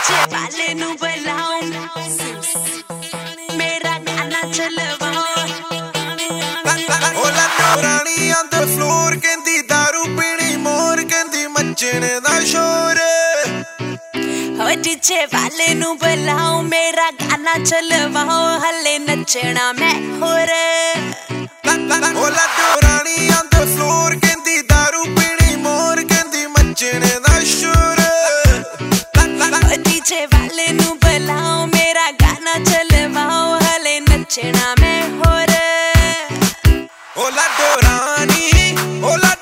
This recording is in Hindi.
डीजे वाले नू बुलाओ, मेरा गाना चलवाओ। ओला रानी on the floor कहंदी दारू पीनी मोर कहंदी मचने दा शोर। हो डीजे वाले नू बुलाओ, मेरा गाना चलवाओ, हले नचना मैं होर। ओला रानी on the floor कहंदी दारू पीनी मोर कहंदी मचने दा शोर। डीजे वाले नू बुलाओ, मेरा गाना चलवाओ, हले नचना मैं होर। ओला रानी ओला